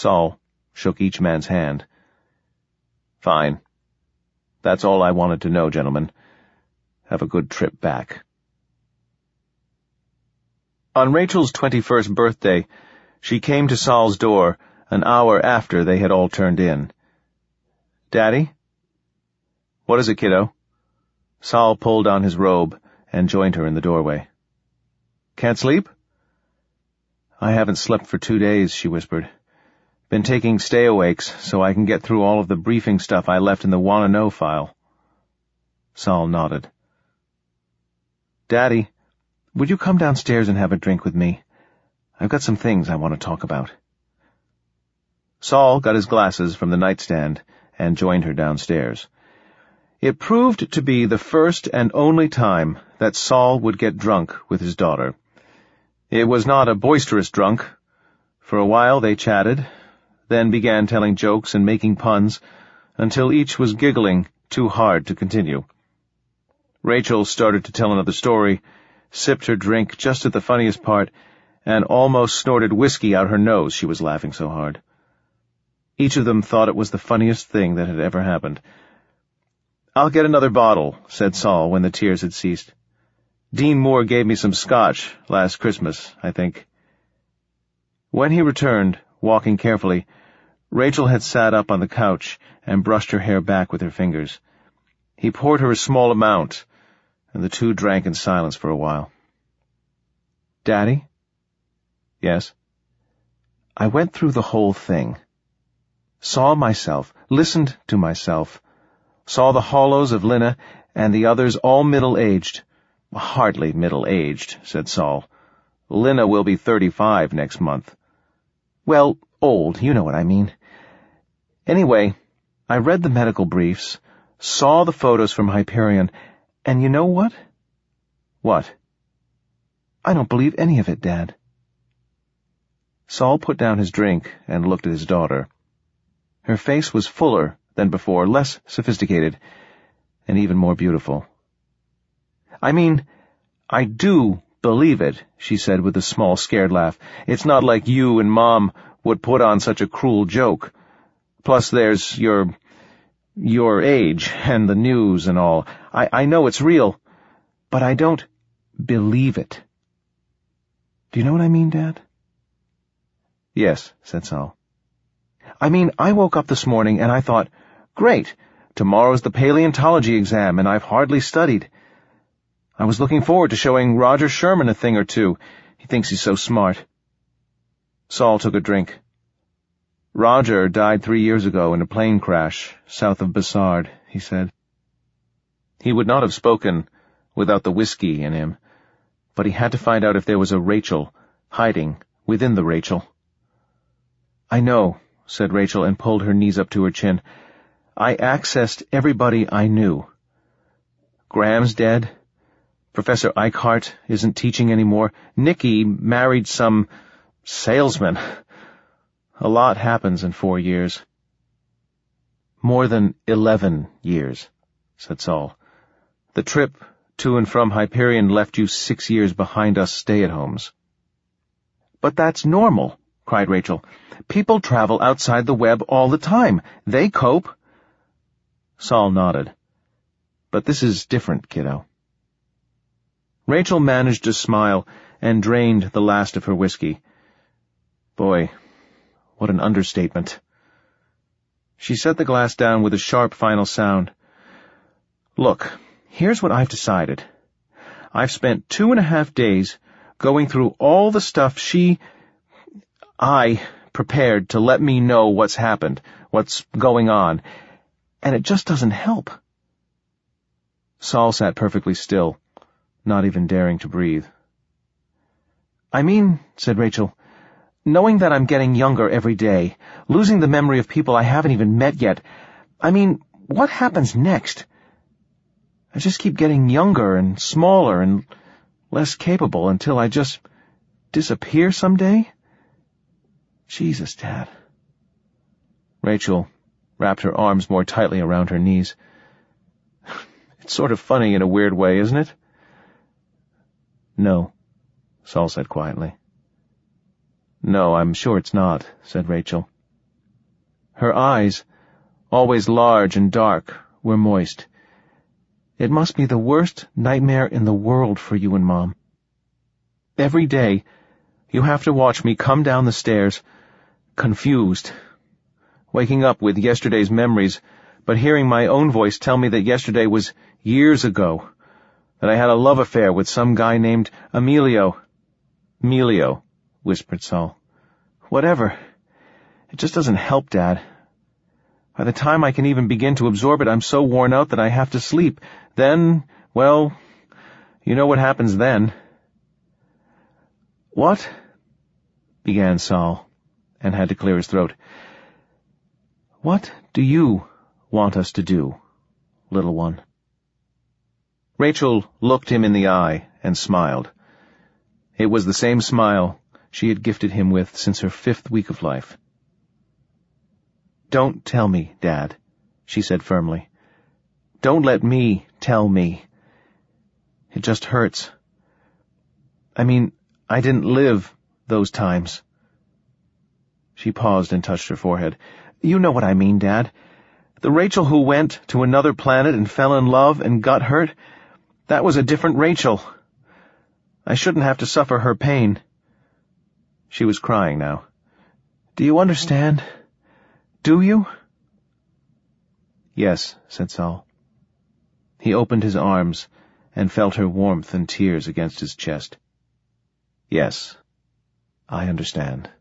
Saul shook each man's hand. "Fine. That's all I wanted to know, gentlemen. Have a good trip back." On Rachel's 21st birthday, she came to Saul's door an hour after they had all turned in. "Daddy?" "What is it, kiddo?" Saul pulled on his robe and joined her in the doorway. "Can't sleep?" "I haven't slept for 2 days," she whispered. "Been taking stay-awakes so I can get through all of the briefing stuff I left in the wanna know file." Saul nodded. "Daddy, would you come downstairs and have a drink with me? I've got some things I want to talk about." Saul got his glasses from the nightstand and joined her downstairs. It proved to be the first and only time that Saul would get drunk with his daughter. It was not a boisterous drunk. For a while they chatted, then began telling jokes and making puns, until each was giggling too hard to continue. Rachel started to tell another story, sipped her drink just at the funniest part, and almost snorted whiskey out her nose, she was laughing so hard. Each of them thought it was the funniest thing that had ever happened. "I'll get another bottle," said Saul when the tears had ceased. "Dean Moore gave me some scotch last Christmas, I think." When he returned, walking carefully, Rachel had sat up on the couch and brushed her hair back with her fingers. He poured her a small amount, and the two drank in silence for a while. "Daddy?" "Yes?" "I went through the whole thing. Saw myself, listened to myself, saw the hollows of Lina and the others all middle-aged." "Hardly middle-aged," said Saul. "Lina will be 35 next month." "Well, old, you know what I mean. Anyway, I read the medical briefs, saw the photos from Hyperion, and you know what?" "What?" "I don't believe any of it, Dad." Saul put down his drink and looked at his daughter. Her face was fuller than before, less sophisticated, and even more beautiful. "I mean, I do believe it," she said with a small, scared laugh. "It's not like you and Mom would put on such a cruel joke. Plus there's your age and the news and all. I know it's real, but I don't believe it. Do you know what I mean, Dad?" "Yes," said Saul. "I mean, I woke up this morning and I thought, great, tomorrow's the paleontology exam and I've hardly studied. I was looking forward to showing Roger Sherman a thing or two. He thinks he's so smart." Saul took a drink. "Roger died 3 years ago in a plane crash south of Bassard," he said. He would not have spoken without the whiskey in him, but he had to find out if there was a Rachel hiding within the Rachel. "I know," said Rachel and pulled her knees up to her chin. "I accessed everybody I knew. Graham's dead. Professor Eichhardt isn't teaching anymore. Nicky married some salesman. A lot happens in 4 years." "More than 11 years," said Saul. "The trip to and from Hyperion left you 6 years behind us stay-at-homes." "But that's normal," cried Rachel. "People travel outside the web all the time. They cope." Saul nodded. "But this is different, kiddo." Rachel managed to smile and drained the last of her whiskey. Boy, what an understatement. She set the glass down with a sharp final sound. "Look, here's what I've decided. I've spent 2.5 days going through all the stuff I prepared to let me know what's happened, what's going on, and it just doesn't help." Saul sat perfectly still, not even daring to breathe. "I mean," said Rachel, "knowing that I'm getting younger every day, losing the memory of people I haven't even met yet. I mean, what happens next? I just keep getting younger and smaller and less capable until I just disappear someday? Jesus, Dad." Rachel wrapped her arms more tightly around her knees. "It's sort of funny in a weird way, isn't it?" "No," Saul said quietly. "No, I'm sure it's not," said Rachel. Her eyes, always large and dark, were moist. "It must be the worst nightmare in the world for you and Mom. Every day, you have to watch me come down the stairs, confused, waking up with yesterday's memories, but hearing my own voice tell me that yesterday was years ago, that I had a love affair with some guy named Emilio." "Emilio," whispered Saul. "Whatever. It just doesn't help, Dad. By the time I can even begin to absorb it, I'm so worn out that I have to sleep. Then, well, you know what happens then." "What?" began Saul, and had to clear his throat. "What do you want us to do, little one?" Rachel looked him in the eye and smiled. It was the same smile she had gifted him with since her 5th week of life. "Don't tell me, Dad," she said firmly. "Don't let me tell me. It just hurts. I mean, I didn't live those times." She paused and touched her forehead. "You know what I mean, Dad. The Rachel who went to another planet and fell in love and got hurt, that was a different Rachel. I shouldn't have to suffer her pain." She was crying now. "Do you understand? Do you?" "Yes," said Saul. He opened his arms and felt her warmth and tears against his chest. "Yes, I understand."